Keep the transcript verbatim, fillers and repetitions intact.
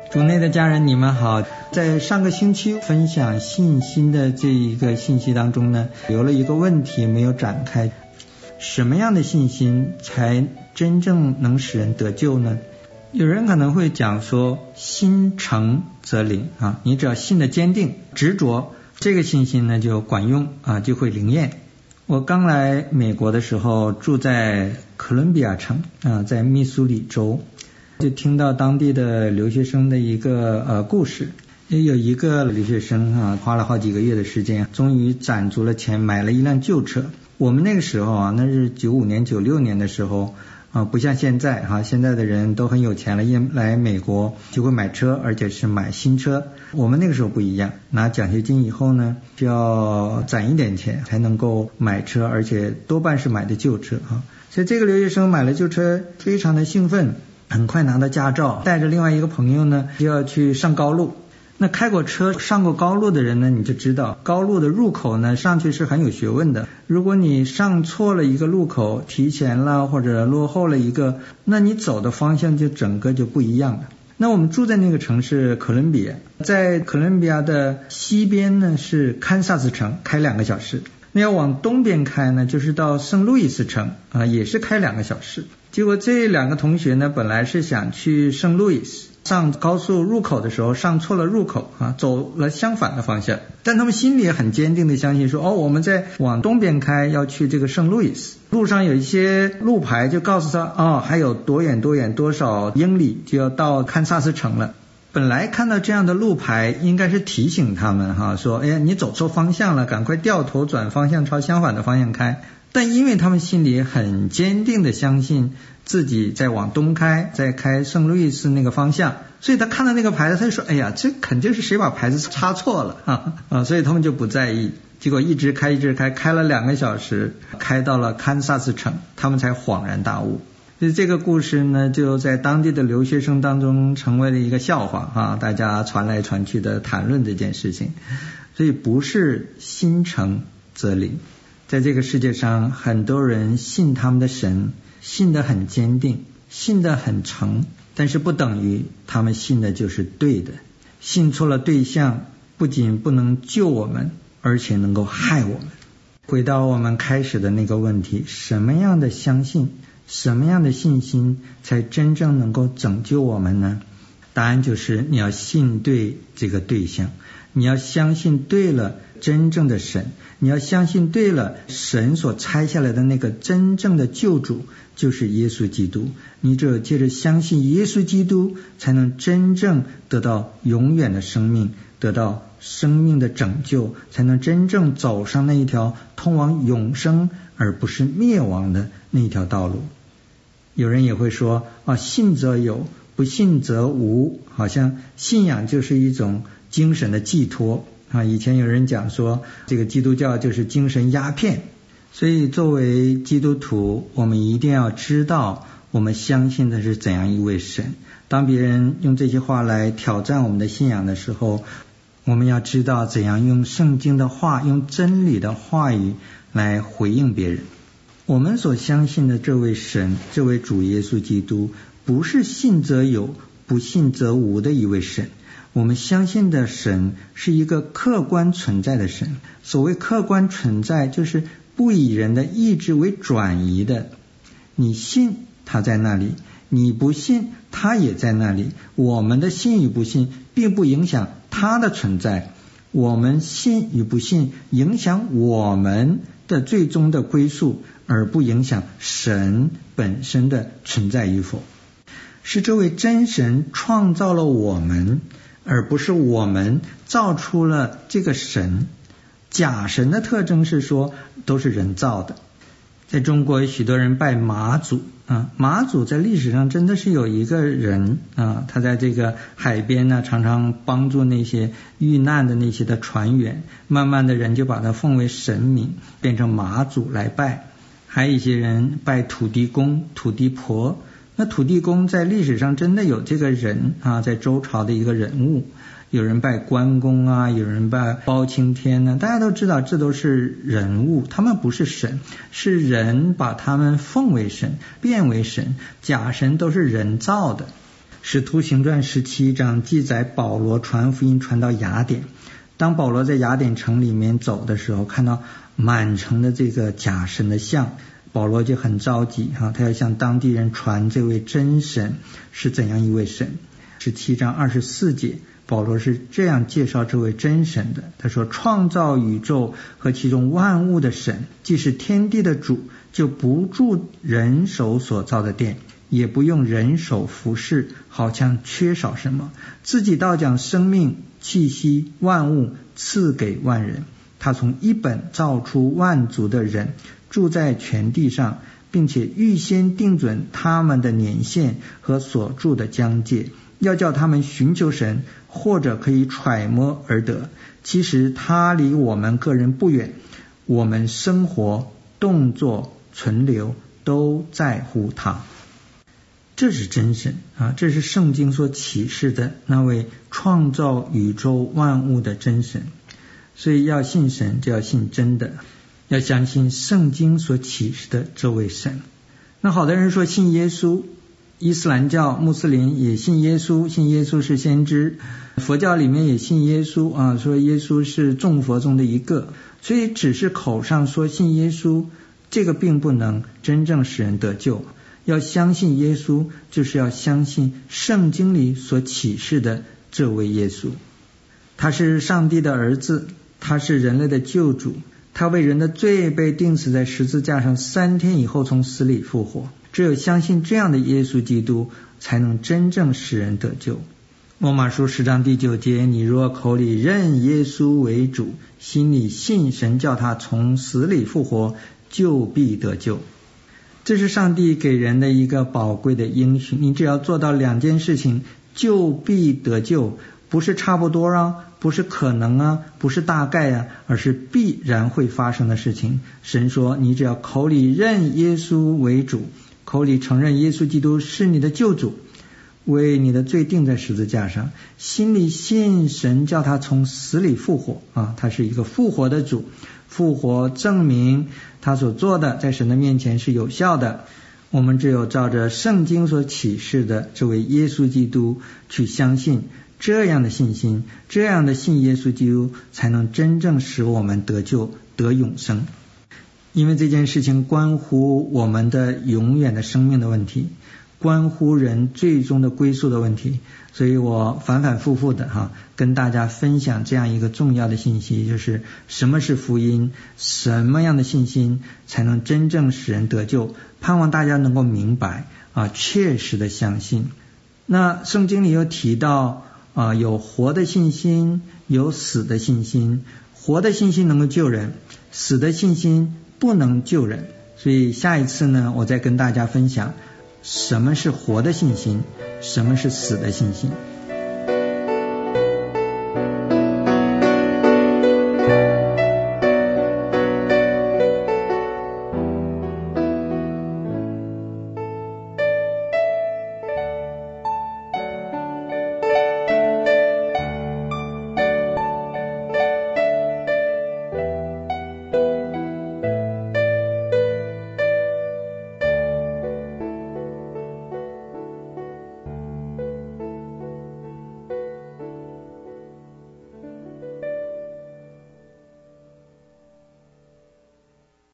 主内的家人，你们好。在上个星期分享信心的这一个信息当中呢，留了一个问题没有展开：什么样的信心才真正能使人得救呢？有人可能会讲说，心诚则灵啊，你只要信的坚定、执着，这个信心呢就管用啊，就会灵验。我刚来美国的时候，住在哥伦比亚城啊，在密苏里州。就听到当地的留学生的一个呃故事，也有一个留学生啊，花了好几个月的时间，终于攒足了钱买了一辆旧车。我们那个时候啊，那是九五年、九六年的时候啊，不像现在哈、啊，现在的人都很有钱了，一来美国就会买车，而且是买新车。我们那个时候不一样，拿奖学金以后呢，就要攒一点钱才能够买车，而且多半是买的旧车啊。所以这个留学生买了旧车，非常的兴奋。很快拿到驾照，带着另外一个朋友呢，就要去上高路。那开过车、上过高路的人呢，你就知道高路的入口呢，上去是很有学问的。如果你上错了一个路口，提前了或者落后了一个，那你走的方向就整个就不一样了。那我们住在那个城市哥伦比亚，在哥伦比亚的西边呢是堪萨斯城，开两个小时。那要往东边开呢，就是到圣路易斯城啊，也是开两个小时。结果这两个同学呢，本来是想去圣路易斯，上高速入口的时候上错了入口啊，走了相反的方向。但他们心里很坚定的相信说，哦，我们在往东边开，要去这个圣路易斯。路上有一些路牌就告诉他，哦，还有多远多远多少英里就要到堪萨斯城了。本来看到这样的路牌应该是提醒他们哈，说哎呀你走错方向了，赶快掉头转方向朝相反的方向开。但因为他们心里很坚定的相信自己在往东开，在开圣路易斯那个方向，所以他看到那个牌子他就说，哎呀这肯定是谁把牌子插错了啊啊，所以他们就不在意。结果一直开一直开，开了两个小时，开到了堪萨斯城，他们才恍然大悟。所以这个故事呢，就在当地的留学生当中成为了一个笑话啊，大家传来传去的谈论这件事情。所以不是心诚则灵，在这个世界上很多人信他们的神，信得很坚定，信得很诚，但是不等于他们信的就是对的。信错了对象，不仅不能救我们，而且能够害我们。回到我们开始的那个问题，什么样的相信，什么样的信心才真正能够拯救我们呢？答案就是你要信对这个对象，你要相信对了真正的神，你要相信对了神所差下来的那个真正的救主就是耶稣基督。你只有借着相信耶稣基督，才能真正得到永远的生命，得到生命的拯救，才能真正走上那一条通往永生而不是灭亡的那一条道路。有人也会说啊，信则有，不信则无，好像信仰就是一种精神的寄托啊。以前有人讲说，这个基督教就是精神鸦片。所以作为基督徒，我们一定要知道我们相信的是怎样一位神。当别人用这些话来挑战我们的信仰的时候，我们要知道怎样用圣经的话，用真理的话语来回应别人。我们所相信的这位神，这位主耶稣基督，不是信则有，不信则无的一位神。我们相信的神是一个客观存在的神。所谓客观存在，就是不以人的意志为转移的。你信他在那里，你不信他也在那里。我们的信与不信并不影响他的存在，我们信与不信影响我们的最终的归宿，而不影响神本身的存在与否。是这位真神创造了我们，而不是我们造出了这个神。假神的特征是说都是人造的。在中国有许多人拜妈祖啊，妈祖在历史上真的是有一个人啊，他在这个海边呢，常常帮助那些遇难的那些的船员，慢慢的人就把他奉为神明，变成妈祖来拜。还有一些人拜土地公、土地婆。那土地公在历史上真的有这个人啊，在周朝的一个人物。有人拜关公啊，有人拜包青天呢、啊，大家都知道这都是人物，他们不是神，是人把他们奉为神，变为神。假神都是人造的。 使徒行传十七章记载保罗传福音传到雅典，当保罗在雅典城里面走的时候，看到满城的这个假神的像，保罗就很着急哈，他要向当地人传这位真神是怎样一位神。十七章二十四节，保罗是这样介绍这位真神的，他说，创造宇宙和其中万物的神，既是天地的主，就不住人手所造的殿，也不用人手服侍，好像缺少什么，自己倒将生命气息万物赐给万人。他从一本造出万族的人，住在全地上，并且预先定准他们的年限和所住的疆界，要叫他们寻求神，或者可以揣摩而得。其实他离我们个人不远，我们生活动作存留都在乎他。这是真神啊，这是圣经所启示的那位创造宇宙万物的真神。所以要信神，就要信真的，要相信圣经所启示的这位神。那好多人说信耶稣，伊斯兰教、穆斯林也信耶稣，信耶稣是先知，佛教里面也信耶稣啊，说耶稣是众佛中的一个。所以只是口上说信耶稣，这个并不能真正使人得救。要相信耶稣，就是要相信圣经里所启示的这位耶稣。他是上帝的儿子，他是人类的救主，他为人的罪被钉死在十字架上，三天以后从死里复活。只有相信这样的耶稣基督，才能真正使人得救。罗马书十章第九节，你若口里认耶稣为主，心里信神叫他从死里复活，就必得救。这是上帝给人的一个宝贵的应许，你只要做到两件事情，就必得救。不是差不多啊，不是可能啊，不是大概啊，而是必然会发生的事情。神说，你只要口里认耶稣为主，口里承认耶稣基督是你的救主，为你的罪钉在十字架上，心里信神叫他从死里复活啊，他是一个复活的主，复活证明他所做的在神的面前是有效的。我们只有照着圣经所启示的这位耶稣基督去相信，这样的信心，这样的信耶稣基督，才能真正使我们得救得永生。因为这件事情关乎我们的永远的生命的问题，关乎人最终的归宿的问题，所以我反反复复的哈跟大家分享这样一个重要的信息，就是什么是福音，什么样的信心才能真正使人得救，盼望大家能够明白啊，确实的相信。那圣经里又提到啊，有活的信心，有死的信心。活的信心能够救人，死的信心不能救人。所以下一次呢，我再跟大家分享什么是活的信心，什么是死的信心。